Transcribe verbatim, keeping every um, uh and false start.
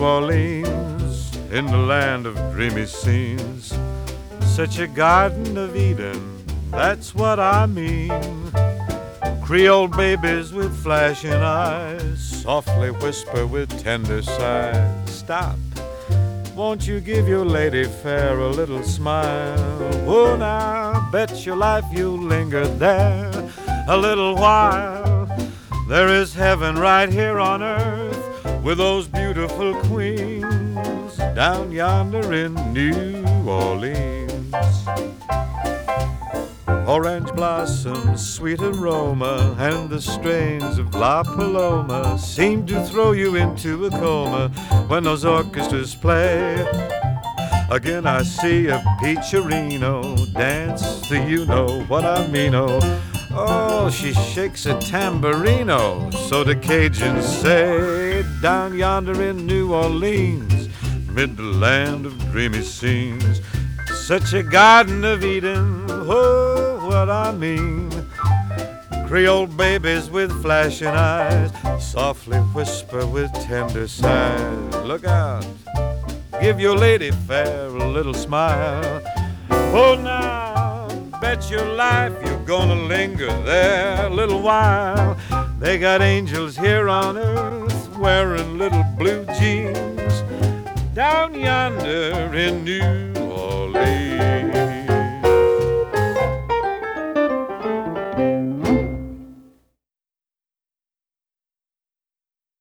Orleans, in the land of dreamy scenes. Such a garden of Eden, that's what I mean. Creole babies with flashing eyes softly whisper with tender sighs, stop, won't you give your lady fair a little smile? Oh, now, bet your life you'll linger there a little while. There is heaven right here on earth with those beautiful queens down yonder in New Orleans. Orange blossoms, sweet aroma, and the strains of La Paloma seem to throw you into a coma when those orchestras play. Again I see a peacherino dance to you know what I mean, oh. Oh, she shakes a tambourino, so the Cajuns say, down yonder in New Orleans, mid the land of dreamy scenes. Such a garden of Eden, oh, what I mean. Creole babies with flashing eyes softly whisper with tender sighs, look out, give your lady fair a little smile. Oh, now, bet your life you're gonna linger there a little while. They got angels here on earth wearing little blue jeans down yonder in New